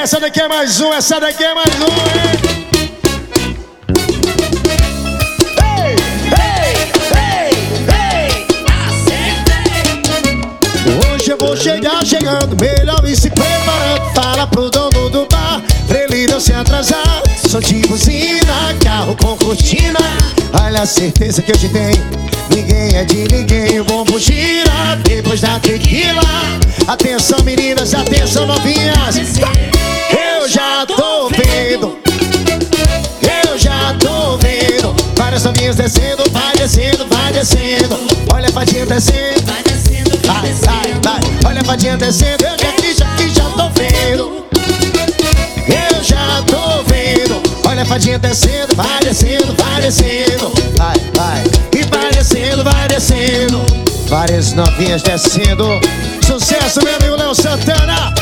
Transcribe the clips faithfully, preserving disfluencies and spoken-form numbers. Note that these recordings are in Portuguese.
essa daqui é mais um, essa daqui é mais um, hein? Ei, ei, ei, ei, acertei. Hoje eu vou chegar chegando, melhor e se preparando. Fala pro dono do bar, pra ele não se atrasar. Som de buzina, carro com cortina. Olha a certeza que hoje tem, ninguém é de ninguém. O bombo gira depois da tequila. Atenção meninas, atenção novinhas. Eu já tô vendo, eu já tô vendo várias novinhas descendo, vai descendo, vai descendo. Olha a fadinha descendo, vai descendo, vai, vai, vai. Olha a fadinha descendo, eu já aqui, já aqui, já tô vendo. Eu já tô vendo. Olha a fadinha descendo, vai descendo, vai descendo. Vai, vai, e vai descendo, vai descendo. Várias novinhas descendo. Sucesso, meu amigo Léo Santana.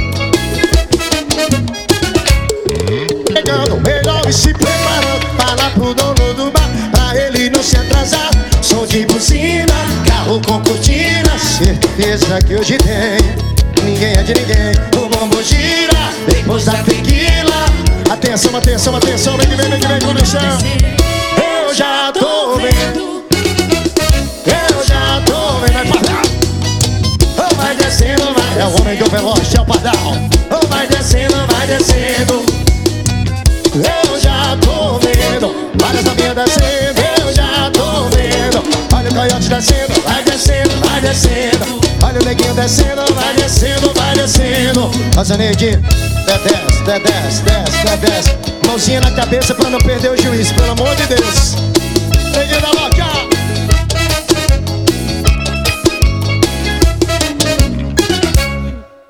Chegando, melhor e se preparando. Fala pro dono do bar, pra ele não se atrasar. Som de buzina, carro com cortina. Certeza que hoje tem, ninguém é de ninguém. O bombo gira depois da tequila. Atenção, atenção, atenção. Vem que vem, vem que vem, condição. Eu já tô vendo, eu já tô vendo. Vai pardal, oh, vai descendo, vai. É o homem do veloz, é o pardal. Oh, vai descendo, vai descendo. Eu já tô vendo várias novinhas descendo. Eu já tô vendo. Olha o coiote descendo, vai descendo, vai descendo. Olha o neguinho descendo, vai descendo, vai descendo. Rosaneide, desce, desce, desce, desce. Mãozinha na cabeça pra não perder o juiz, pelo amor de Deus. Neguinho da Moca.